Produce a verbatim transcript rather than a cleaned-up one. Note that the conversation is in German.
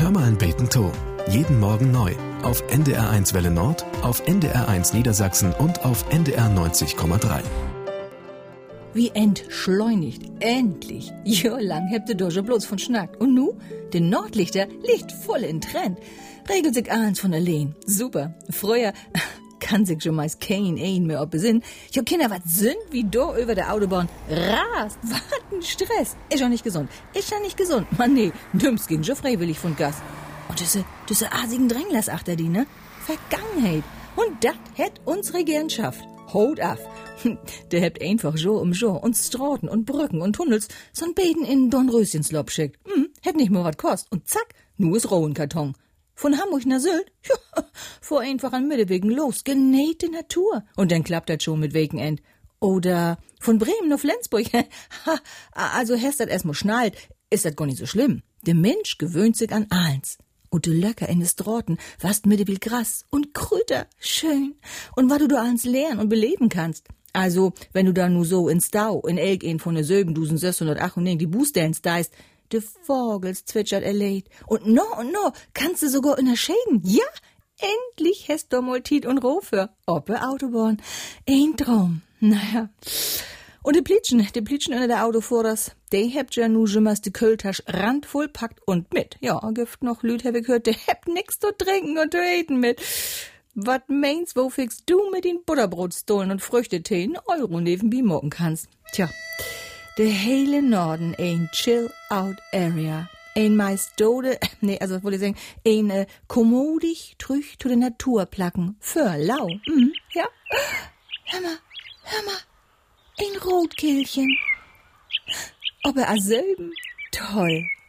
Hör mal ein Beten to. Jeden Morgen neu. Auf N D R eins Welle Nord, auf N D R eins Niedersachsen und auf N D R neunzig Komma drei. Wie entschleunigt, endlich. Jo lang habt ihr doch schon bloß von schnackt. Und nu? Den Nordlichter liegt voll in Trend. Regelt sich eins von allein. Super. Früher kann sich schon meist kein ein mehr ob besinnen. Jo Kinder, was sind wie do über der Autobahn rast. Was ein Stress. Ist ja nicht gesund. Ist ja nicht gesund. Mann, nee. Dümmst ging schon freiwillig von Gas. Und diese, diese asigen Dränglers achter die, ne? Vergangenheit. Und dat hätt uns regieren schafft. Haut ab. Der hebt einfach Jo um Jo und Straßen und Brücken und Tunnels so'n Beten in Dornröschenslop schickt. Hm, hätt nicht mehr wat kost. Und zack, nu is Rohenkarton. Von Hamburg nach Sylt, ja, vor einfach an Mittewegen los, genähte Natur. Und dann klappt das schon mit Weekend. Oder von Bremen auf Flensburg. Ha, also hast das erstmal schnallt, ist das gar nicht so schlimm. Der Mensch gewöhnt sich an eins. Und de Löcker in des Droten, wast mit viel Gras und Krüter, schön. Und was du da ans lernen und beleben kannst. Also, wenn du da nur so in Stau, in Elk in von der Söbendusen sechshundertachtzig die Boostdance deist, de Vogels zwitschert erlädt. Und no und no, kannst du sogar in der Schäden. Ja, endlich hast du mal Tiet und Rohför. Oppe Autobahn. Ein Traum. Naja. Und die Plitschen, die Plitschen unter der Autovorers, die habt ja nu jemals die Kühltasche randvoll packt und mit. Ja, Gift noch Lüd hab ich gehört, die habt nix zu trinken und zu eten mit. Wat meinst, wo fix du mit den Butterbrotstollen und Früchtetee in Euro nebenbei morgen kannst? Tja, der heile Norden ein Chill-Out-Area. Ein meist dode, nee, also wollte ich sagen, ein äh, kommodig trüch zu der Natur placken. Für lau, mhm, ja. Hör mal, hör mal. Ein Rotkehlchen. Aber a selben? Toll.